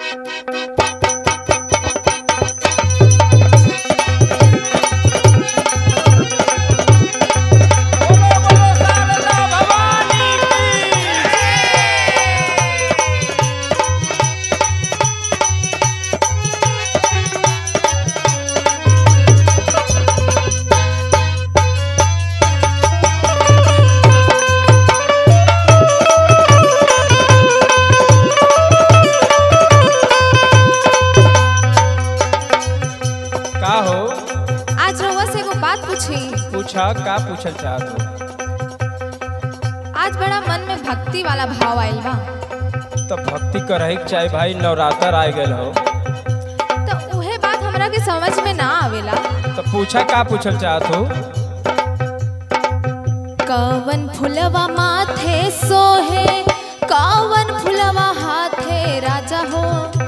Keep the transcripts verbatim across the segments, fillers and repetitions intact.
पूछा का पूछल चाहत हो? आज बड़ा मन में भक्ति वाला भाव आइल बा। तो भक्ति करही के चाहे भाई, नवरात्र आ गए हो। तो उहे बात हमरा के समझ में ना आवेला। तो पूछा का पूछल चाहत हो? कवन फुलवा माथे सोहे, कवन फुलवा हाथे राजा हो।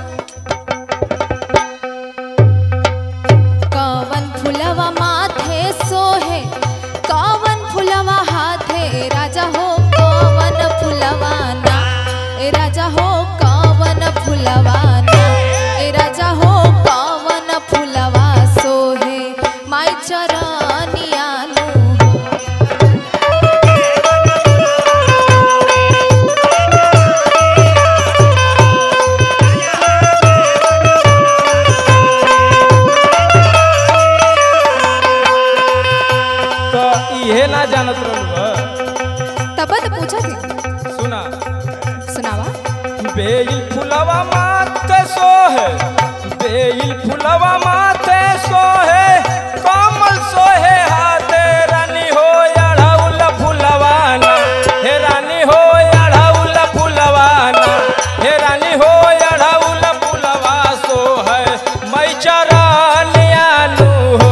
कवन फुलवा माथे सोहे, कवन फुलवा हाथे राजा हो। कवन फुलवा ना ए राजा हो, कवन फुलवा ना ए राजा हो। कवन फुलवा सोहे माई चरनिया नु। इहे ना जानत रहलू तब तो पूछा थी। सुना सुनावा। बेल फुलवा माथे सोहे, बेल फुलवा माथे सोहे, कमल सोहे हाथे रानी हो अढ़ौल फुलवाना। हे रानी हो अढ़ौल फुलवाना, हे रानी हो अढ़ौल फुलवा सोहे मई चरनिया नु हो।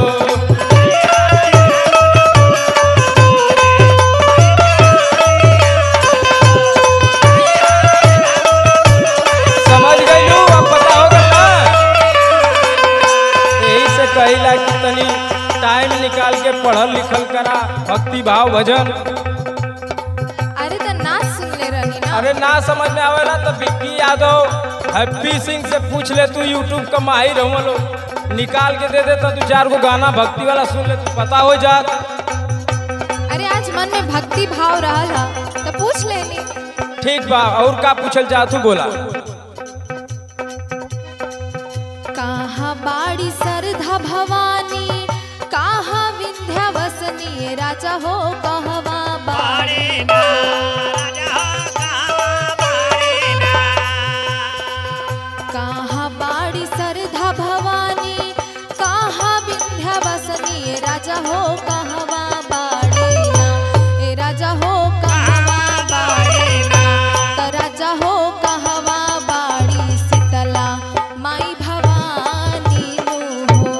कहिला कि तनी टाइम निकाल के पढ़ल लिखल करा, भक्ति भाव भजन। अरे तो ना सुन ले रही ना। अरे ना समझ में आवेला तो विक्की यादव हैप्पी सिंह से पूछ ले, तू यूट्यूब का माहिर हो लो, निकाल के दे दे तो दो चार को गाना भक्ति वाला सुन ले तो पता हो जात। अरे आज मन में भक्ति भाव रहा तो पूछ लेनी। ठीक बा, और का पूछल चाहत तू बोला। कहाँ बाड़ी सरधा भवानी, कहाँ विंध्यावसनी राजा हो। कहवा बाड़ी ना राजा हो, कहवा बाड़ी ना। कहाँ बाड़ी सरधा भवानी, कहाँ विंध्यावसनी राजा हो। कहवा बाड़ी ना ए राजा हो, कहवा बाड़ी ना। तो राजा हो कहवा बाड़ी शीतला माई भवानी नु हो।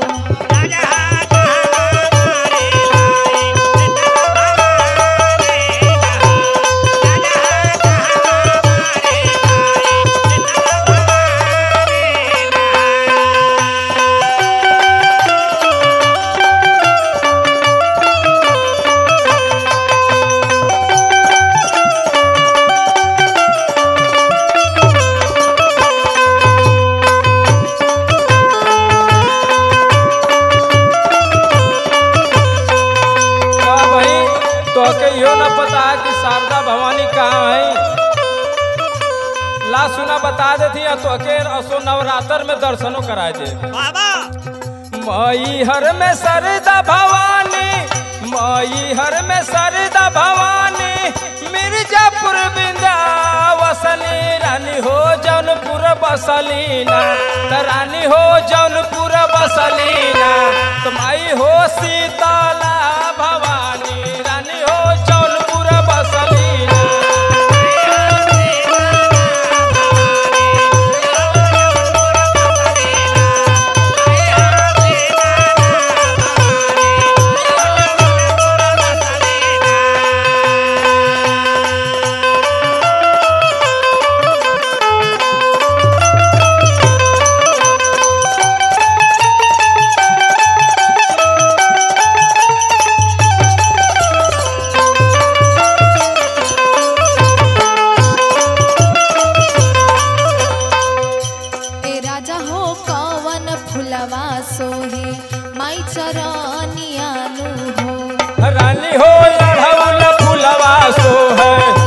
यो न पता है कि शारदा भवानी कहाँ है? ला सुना बता देती तो के असो नवरात्र में दर्शनों करा दे। मई हर में शारदा भवानी, मई हर में शारदा भवानी, मिर्जापुर विंध्यावसनी रानी हो जौनपुर बसलीना। तो रानी हो जौनपुर बसलीना, तो माई हो शीतला भवानी रानी हो जौनपुर बसलीना। रानी हो अढ़ौल फुलवा सो है